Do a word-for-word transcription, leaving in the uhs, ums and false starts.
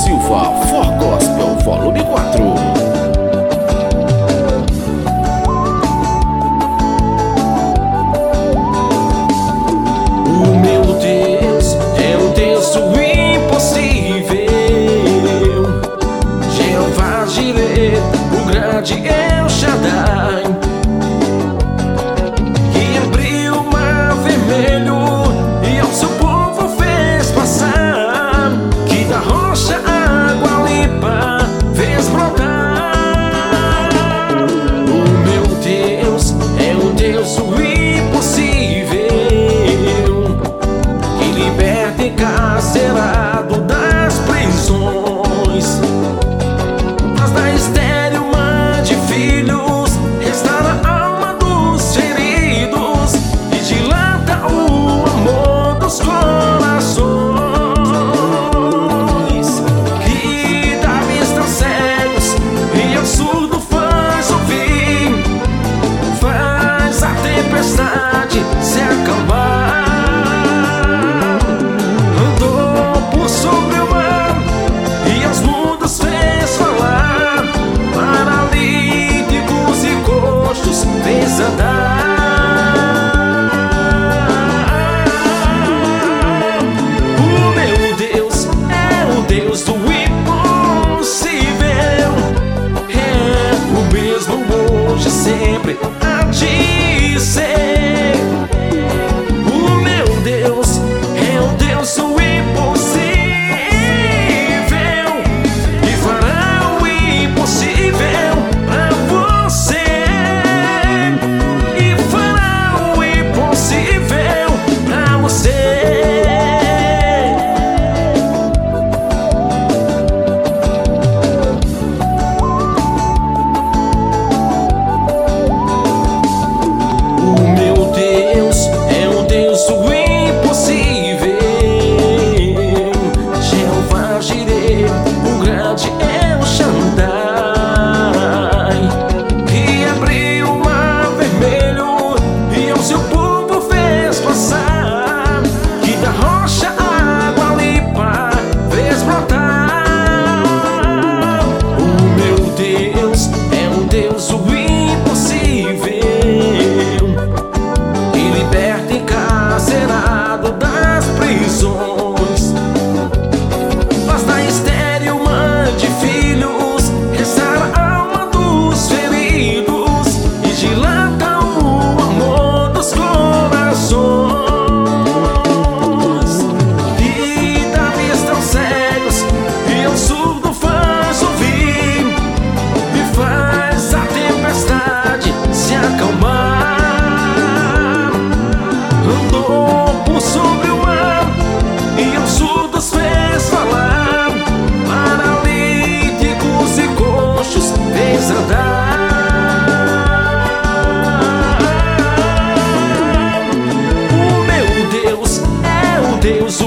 Silva, For Gospel, volume quatro. O meu Deus é o Deus do impossível, Jeová Jireh, o grande El Shaddai, que abriu o mar vermelho e ao seu povo fez passar, que da rocha água limpa fez brotar. O meu Deus é o Deus do impossível, que liberta encarcerado das prisões, faz da estéril mãe de filhos, restaura a alma dos feridos e dilata o amor dos corações, que dá vista aos cegos e ao surdo faz ouvir, faz a tempestade se acalmar. Andou por sobre o mar e aos mudos fez falar, paralíticos e coxos fez andar. O meu Deus é o Deus do impossível, é o mesmo hoje, sempre há de ser. O meu Deus é o Deus do impossível, e fará o impossível pra você, e fará o impossível pra você. O meu Deus é o Deus do impossível, Jeová Jireh, o grande El Shaddai, que abriu o mar vermelho e ao seu povo fez passar, que da rocha água limpa fez brotar. O meu Deus é o Deus do impossível, que liberta encarcerado das prisões, faz da estéril mãe de filhos, restaura a alma dos feridos e dilata o amor dos corações, e dá vista aos cegos e ao surdo faz ouvir, e faz a tempestade se acalmar. Andou por sobre o mar e aos surdos fez falar, paralíticos e coxos fez andar. O meu Deus é o Deus